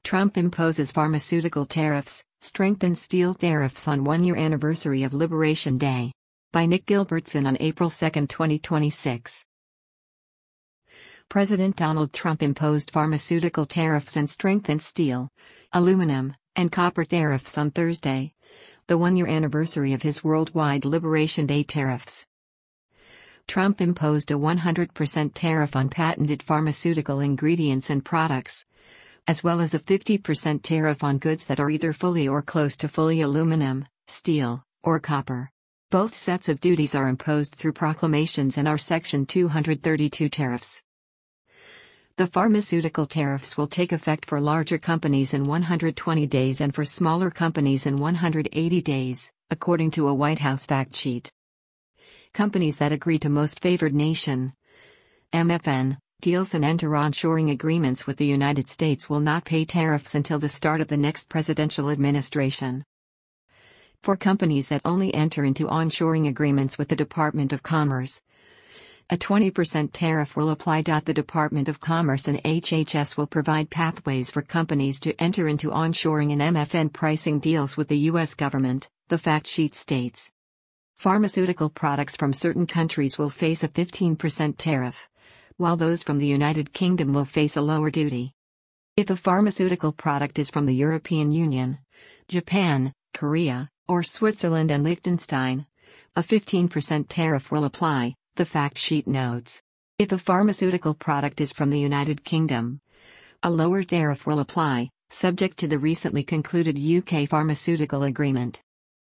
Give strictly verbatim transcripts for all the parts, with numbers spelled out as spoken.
Trump imposes pharmaceutical tariffs, strengthens steel tariffs on one-year anniversary of Liberation Day. By Nick Gilbertson on April second, twenty twenty-six. President Donald Trump imposed pharmaceutical tariffs and strengthened steel, aluminum, and copper tariffs on Thursday, the one-year anniversary of his worldwide Liberation Day tariffs. Trump imposed a one hundred percent tariff on patented pharmaceutical ingredients and products, as well as a fifty percent tariff on goods that are either fully or close to fully aluminum, steel, or copper. Both sets of duties are imposed through proclamations and are Section two thirty-two tariffs. The pharmaceutical tariffs will take effect for larger companies in one hundred twenty days and for smaller companies in one hundred eighty days, according to a White House fact sheet. Companies that agree to Most Favored Nation (M F N) deals and enter onshoring agreements with the United States will not pay tariffs until the start of the next presidential administration. For companies that only enter into onshoring agreements with the Department of Commerce, a twenty percent tariff will apply. The Department of Commerce and H H S will provide pathways for companies to enter into onshoring and M F N pricing deals with the U S government, the fact sheet states. Pharmaceutical products from certain countries will face a fifteen percent tariff, while those from the United Kingdom will face a lower duty. If a pharmaceutical product is from the European Union, Japan, Korea, or Switzerland and Liechtenstein, a fifteen percent tariff will apply, the fact sheet notes. If a pharmaceutical product is from the United Kingdom, a lower tariff will apply, subject to the recently concluded U K pharmaceutical agreement.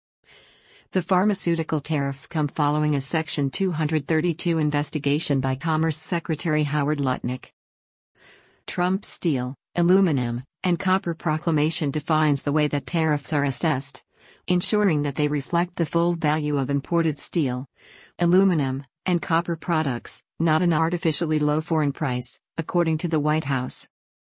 The pharmaceutical tariffs come following a Section two thirty-two investigation by Commerce Secretary Howard Lutnick. Trump's steel, aluminum, and copper proclamation defines the way that tariffs are assessed, ensuring that they reflect the full value of imported steel, aluminum, and copper products, not an artificially low foreign price, according to the White House.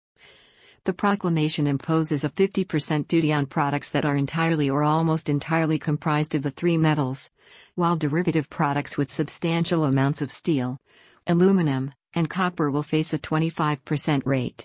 The proclamation imposes a fifty percent duty on products that are entirely or almost entirely comprised of the three metals, while derivative products with substantial amounts of steel, aluminum, and copper will face a twenty-five percent rate.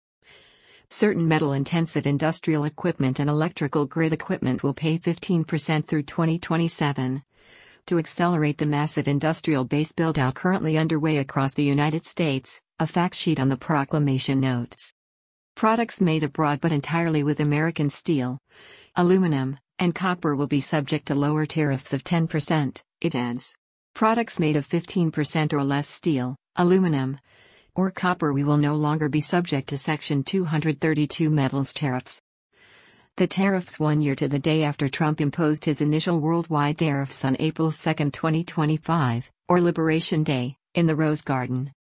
Certain metal-intensive industrial equipment and electrical grid equipment will pay fifteen percent through twenty twenty-seven. To accelerate the massive industrial base build-out currently underway across the United States, a fact sheet on the proclamation notes. Products made abroad but entirely with American steel, aluminum, and copper will be subject to lower tariffs of ten percent, it adds. Products made of fifteen percent or less steel, aluminum, or copper we will no longer be subject to Section two thirty-two metals tariffs. The tariffs one year to the day after Trump imposed his initial worldwide tariffs on April second, twenty twenty-five, or Liberation Day, in the Rose Garden.